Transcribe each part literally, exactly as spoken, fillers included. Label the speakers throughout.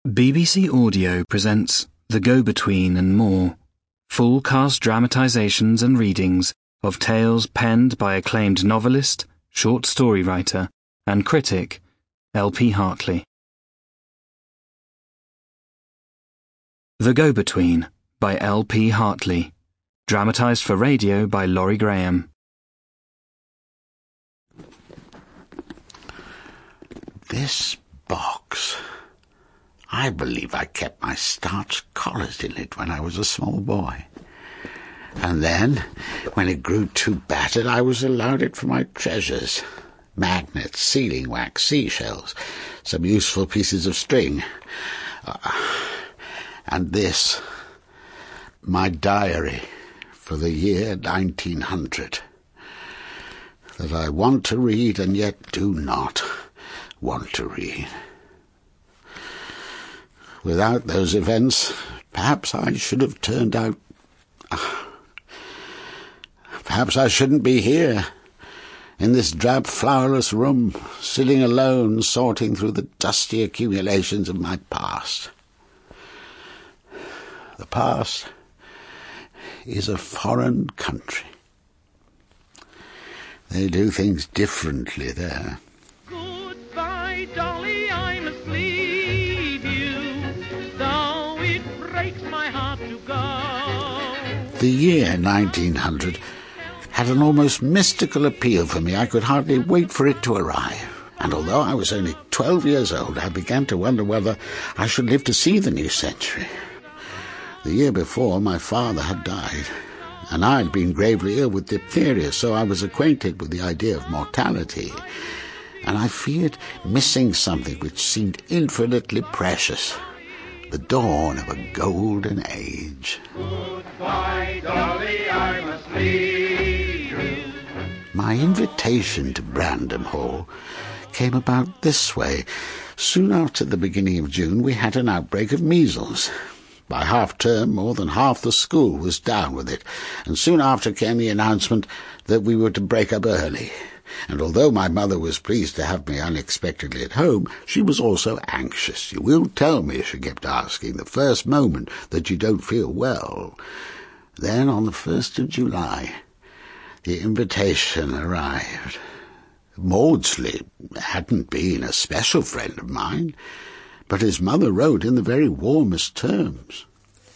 Speaker 1: B B C Audio presents The Go-Between and More, full cast dramatisations and readings of tales penned by acclaimed novelist, short story writer and critic L P Hartley. The Go-Between by L P Hartley, dramatised for radio by Laurie Graham.
Speaker 2: This box. I believe I kept my starched collars in it when I was a small boy. And then, when it grew too battered, I was allowed it for my treasures. Magnets, sealing wax, seashells, some useful pieces of string. Uh, and this, my diary for the year nineteen hundred, that I want to read and yet do not want to read. Without those events, perhaps I should have turned out... Perhaps I shouldn't be here, in this drab, flowerless room, sitting alone, sorting through the dusty accumulations of my past. The past is a foreign country. They do things differently there.
Speaker 3: Goodbye, Dolly, I must leave you, though it breaks my heart to go.
Speaker 2: The year nineteen hundred had an almost mystical appeal for me. I could hardly wait for it to arrive. And although I was only twelve years old, I began to wonder whether I should live to see the new century. The year before, my father had died, and I had been gravely ill with diphtheria, so I was acquainted with the idea of mortality, and I feared missing something which seemed infinitely precious, the dawn of a golden age.
Speaker 3: Goodbye, Dolly, I must leave you.
Speaker 2: My invitation to Brandon Hall came about this way. Soon after the beginning of June, we had an outbreak of measles. By half-term, more than half the school was down with it, and soon after came the announcement that we were to break up early. And although my mother was pleased to have me unexpectedly at home, she was also anxious. "You will tell me," she kept asking, "the first moment that you don't feel well." Then, on the first of July, the invitation arrived. Maudsley hadn't been a special friend of mine, but his mother wrote in the very warmest terms.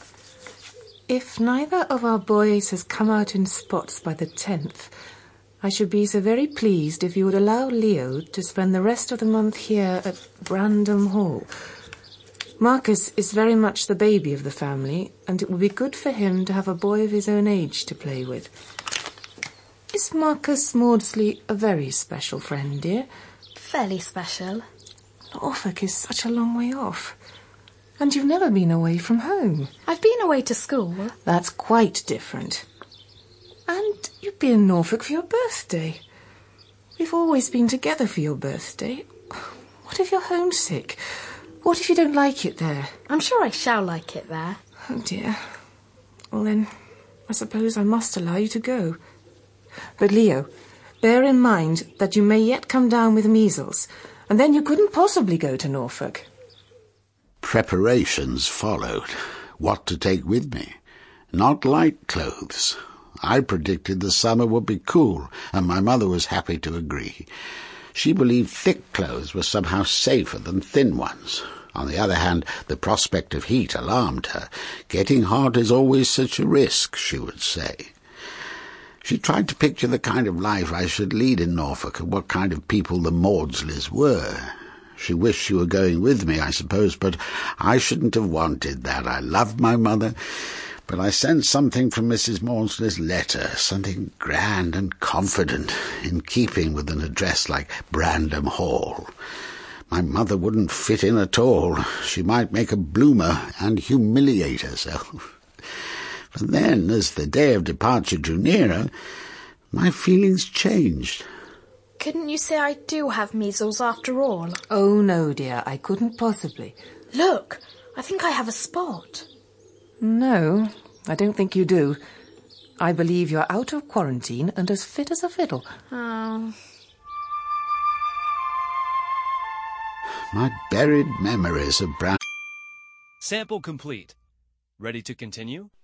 Speaker 4: If neither of our boys has come out in spots by the tenth, I should be so very pleased if you would allow Leo to spend the rest of the month here at Brandon Hall. Marcus is very much the baby of the family, and it would be good for him to have a boy of his own age to play with. Is Marcus Maudsley a very special friend, dear?
Speaker 5: Fairly special.
Speaker 4: Norfolk is such a long way off. And you've never been away from home.
Speaker 5: I've been away to school.
Speaker 4: That's quite different. And you'd be in Norfolk for your birthday. We've always been together for your birthday. What if you're homesick? What if you don't like it there?
Speaker 5: I'm sure I shall like it there.
Speaker 4: Oh, dear. Well, then, I suppose I must allow you to go. But, Leo, bear in mind that you may yet come down with measles, and then you couldn't possibly go to Norfolk.
Speaker 2: Preparations followed. What to take with me? Not light clothes. I predicted the summer would be cool, and my mother was happy to agree. She believed thick clothes were somehow safer than thin ones. On the other hand, the prospect of heat alarmed her. Getting hot is always such a risk, she would say. She tried to picture the kind of life I should lead in Norfolk and what kind of people the Maudsleys were. She wished she were going with me, I suppose, but I shouldn't have wanted that. I loved my mother, but I sensed something from Missus Maudsley's letter, something grand and confident, in keeping with an address like Brandon Hall. My mother wouldn't fit in at all. She might make a bloomer and humiliate herself. But then, as the day of departure drew nearer, my feelings changed.
Speaker 5: Couldn't you say I do have measles after all?
Speaker 4: Oh, no, dear, I couldn't possibly.
Speaker 5: Look, I think I have a spot.
Speaker 4: No, I don't think you do. I believe you're out of quarantine and as fit as a fiddle.
Speaker 5: Oh.
Speaker 2: My buried memories of Brandon...
Speaker 6: Sample complete. Ready to continue?